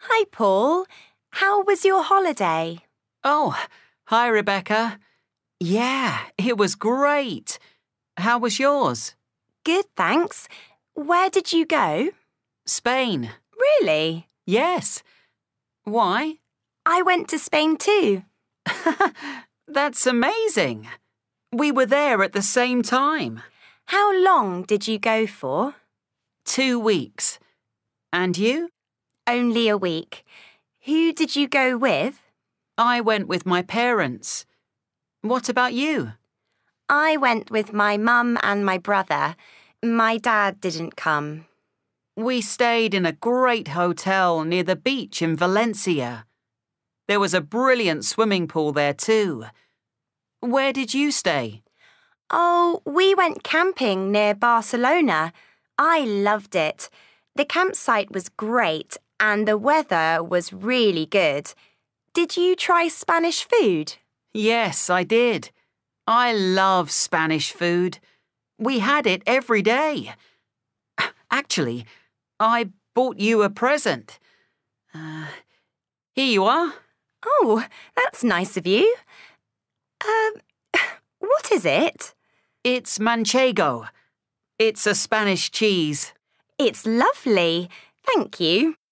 Hi, Paul. How was your holiday? Oh, hi, Rebecca. Yeah, it was great. How was yours? Good, thanks. Where did you go? Spain. Really? Yes. Why? I went to Spain too. That's amazing. We were there at the same time. How long did you go for? 2 weeks. And you? Only a week. Who did you go with? I went with my parents. What about you? I went with my mum and my brother. My dad didn't come. We stayed in a great hotel near the beach in Valencia. There was a brilliant swimming pool there too. Where did you stay? Oh, we went camping near Barcelona. I loved it. The campsite was great and the weather was really good. Did you try Spanish food? Yes, I did. I love Spanish food. We had it every day. Actually, I bought you a present. Here you are. Oh, that's nice of you. What is it? It's manchego. It's a Spanish cheese. It's lovely. Thank you.